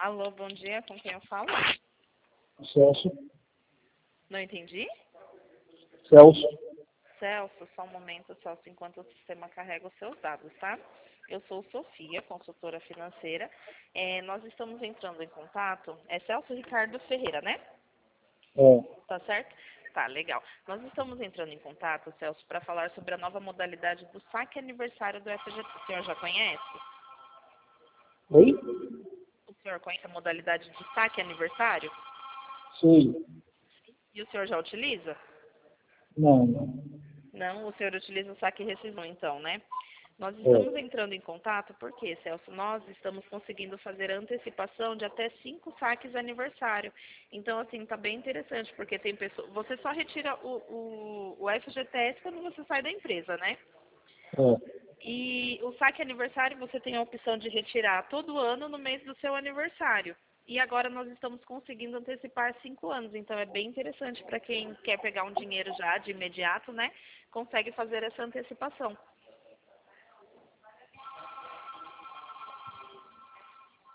Alô, bom dia, com quem eu falo? Celso. Não entendi? Celso. Celso, só um momento, Celso, enquanto o sistema carrega os seus dados, tá? Eu sou Sofia, consultora financeira. Nós estamos entrando em contato. É Celso Ricardo Ferreira, né? É. Tá certo? Tá, legal. Nós estamos entrando em contato, Celso, para falar sobre a nova modalidade do saque aniversário do FGT. O senhor já conhece? Oi? O senhor conhece a modalidade de saque aniversário? Sei. E o senhor já utiliza? Não. Não, o senhor utiliza o saque e rescisão, então, né? Nós estamos É. entrando em contato porque, Celso, nós estamos conseguindo fazer antecipação de até 5 saques aniversário. Então, assim, tá bem interessante, porque tem pessoas... Você só retira o FGTS quando você sai da empresa, né? É. E o saque aniversário você tem a opção de retirar todo ano no mês do seu aniversário. E agora nós estamos conseguindo antecipar 5 anos, então é bem interessante para quem quer pegar um dinheiro já de imediato, né? Consegue fazer essa antecipação.